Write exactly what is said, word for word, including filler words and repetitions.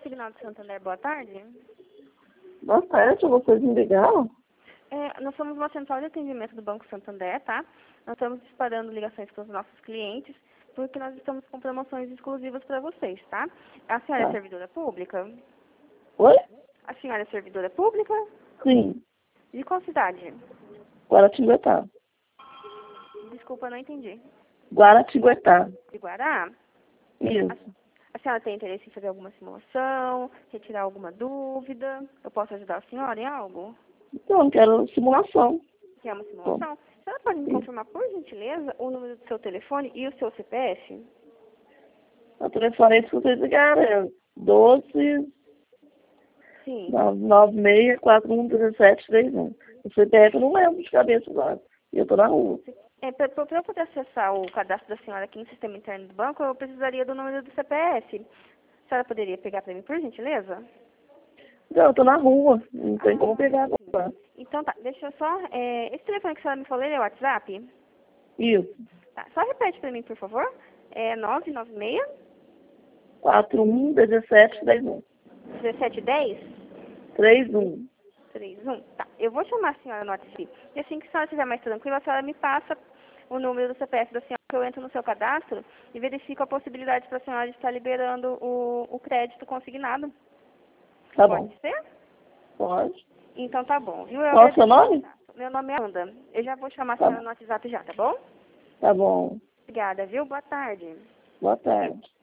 Signal de Santander, boa tarde. Boa tarde, vocês me ligaram? É, nós somos uma central de atendimento do Banco Santander, tá? Nós estamos disparando ligações para os nossos clientes, porque nós estamos com promoções exclusivas para vocês, tá? A senhora Tá. é servidora pública? Oi? A senhora é servidora pública? Sim. De qual cidade? Guaratinguetá. Desculpa, não entendi. Guaratinguetá. De Guará? Isso. A senhora tem interesse em fazer alguma simulação, retirar alguma dúvida? Eu posso ajudar a senhora em algo? Então, quero simulação. Quer uma simulação? A senhora pode me Isso. confirmar, por gentileza, o número do seu telefone e o seu C P F? O telefone que vocês ligaram é doze Sim. nove seis quatro um um sete três um. O C P F eu não lembro de cabeça agora. E eu tô na rua. É, para eu poder acessar o cadastro da senhora aqui no sistema interno do banco, eu precisaria do número do C P F. A senhora poderia pegar para mim, por gentileza? Não, eu tô na rua. Não tem Ah, como pegar agora. Então tá, deixa eu só... é, esse telefone que a senhora me falou, ele é o WhatsApp? Isso. Tá, só repete para mim, por favor. É nove nove seis, quatro um um sete três um. dezessete dez, três um. três um. Tá, eu vou chamar a senhora no WhatsApp. E assim que a senhora estiver mais tranquila, a senhora me passa o número do C P F da senhora, que eu entro no seu cadastro e verifico a possibilidade para a senhora de estar liberando o, o crédito consignado. Tá Pode bom. ser? Pode. Então tá bom, viu? Eu Qual é o seu agradeço. nome? Meu nome é Amanda. Eu já vou chamar a Tá, senhora no WhatsApp já, tá bom? tá bom. Obrigada, viu? Boa tarde. Boa tarde.